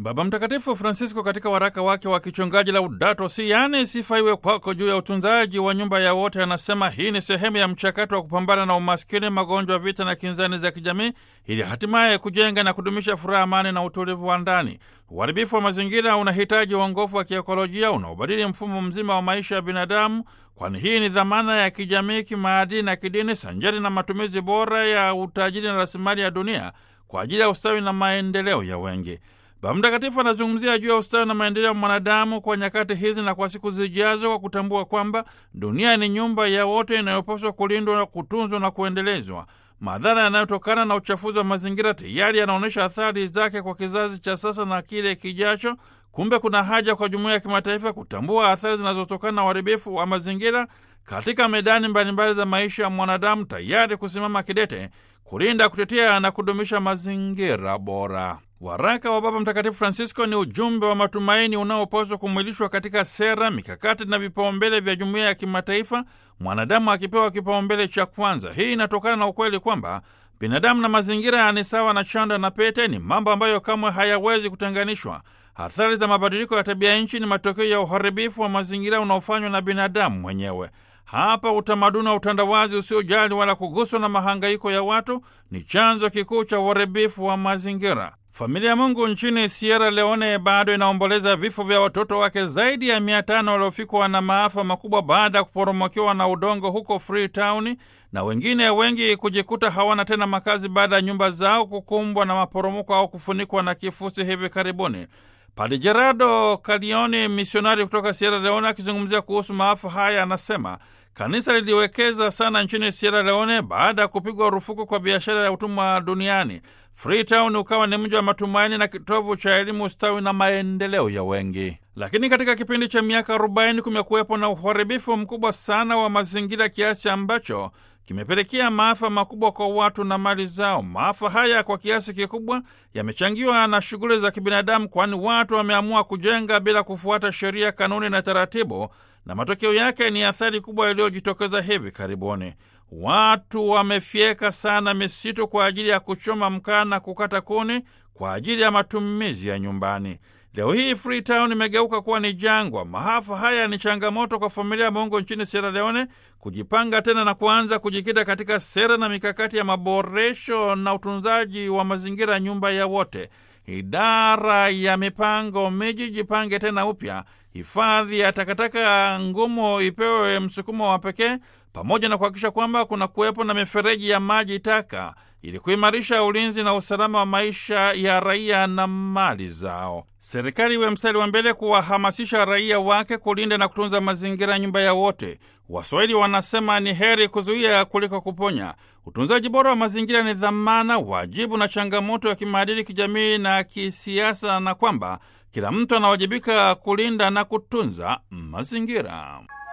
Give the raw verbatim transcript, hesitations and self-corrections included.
Baba Mtakatifu Francisco katika waraka wake wa kichungaji Laudato Si, yaani sifa iwe kwako, juu ya utunzaji wa nyumba ya wote, anasema hii ni sehemu ya mchakato wa kupambana na umaskini, magonjwa, vita na kinzani za kijamii, ili hatimaye kujenga na kudumisha furaha, amani na utulivu wa ndani. Uharibifu wa mazingira unahitaji uongofu wa kiekolojia unaobadili mfumo mzima wa maisha ya binadamu, kwani hii ni dhamana ya kijamii, kimaadili na kidini, sanjari na matumizi bora ya utajiri na rasilimali ya dunia kwa ajili ya ustawi na maendeleo ya wengi. Baba Mtakatifu anazungumzia juu ya ustawi na maendeleo ya mwanadamu kwa nyakati hizi na kwa siku zijazo, kwa kutambua kwamba dunia ni nyumba ya wote inayopaswa kulindwa na kutunzwa na kuendelezwa. Madhara yanayotokana na uchafuzi wa mazingira tayari yanaonyesha athari zake kwa kizazi cha sasa na kile kijacho. Kumbe kuna haja kwa jumuiya ya kimataifa kutambua athari zinazotokana na uharibifu wa mazingira katika medani mbalimbali za maisha ya mwanadamu, tayari kusimama kidete kulinda, kutetea na kudumisha mazingira bora. Waraka wa Baba Mtakatifu Francisco ni ujumbe wa matumaini unaopaswa kumwilishwa katika sera, mikakati na vipaumbele vya jumuiya ya kimataifa, mwanadamu akipewa kipaumbele cha kwanza. Hii inatokana na ukweli kwamba binadamu na mazingira ni sawa na chanda na pete, ni mambo ambayo kamwe hayawezi kutenganishwa. Athari za mabadiliko ya tabia nchi ni matokeo ya uharibifu wa mazingira unaofanywa na binadamu mwenyewe. Hapa utamaduni wa utandawazi usiojali wala kuguswa na mahangaiko ya watu ni chanzo kikuu cha uharibifu wa mazingira. Familia ya Mungu nchini Sierra Leone bado inaomboleza vifo vya watoto wake zaidi ya mia tano waliofikwa na maafa makubwa baada ya kuporomokewa na udongo huko Freetown, na wengine wengi kujikuta hawana tena makazi baada ya nyumba zao kukumbwa na maporomoko au kufunikwa na kifusi hivi karibuni. Padre Gerardo Calioni, misionari kutoka Sierra Leone, akizungumzia kuhusu maafa haya, anasema kanisa liliwekeza sana nchini Sierra Leone baada ya kupigwa rufuku kwa biashara ya utumwa duniani. Freetown ukawa ni mji wa matumaini na kitovu cha elimu, ustawi na maendeleo ya wengi. Lakini katika kipindi cha miaka arobaini kumekuwepo na uharibifu mkubwa sana wa mazingira kiasi ambacho kimepelekea maafa makubwa kwa watu na mali zao. Maafa haya kwa kiasi kikubwa yamechangiwa na shughuli za kibinadamu, kwani watu wameamua kujenga bila kufuata sheria, kanuni na taratibu, na matokeo yake ni athari kubwa iliyojitokeza hivi karibuni. Watu wamefyeka sana misitu kwa ajili ya kuchoma mkaa na kukata kuni kwa ajili ya matumizi ya nyumbani. Leo hii Freetown imegeuka kuwa ni jangwa. Maafa haya ni changamoto kwa familia ya Mungu nchini Sierra Leone kujipanga tena na kuanza kujikita katika sera na mikakati ya maboresho na utunzaji wa mazingira, nyumba ya wote. Idara ya mipango miji jipange tena upya. Hifadhi ya takataka ngumu ipewe msukumo wa pekee, pamoja na kuhakikisha kwamba kuna kuwepo na mifereji ya maji taka ili kuimarisha ulinzi na usalama wa maisha ya raia na mali zao. Serikali iwe mstari wa mbele kuwahamasisha raia wake kulinda na kutunza mazingira, nyumba ya wote. Waswahili wanasema ni heri kuzuia kuliko kuponya. Utunzaji bora wa mazingira ni dhamana, wajibu na changamoto ya kimaadili, kijamii na kisiasa, na kwamba kila mtu anawajibika kulinda na kutunza mazingira.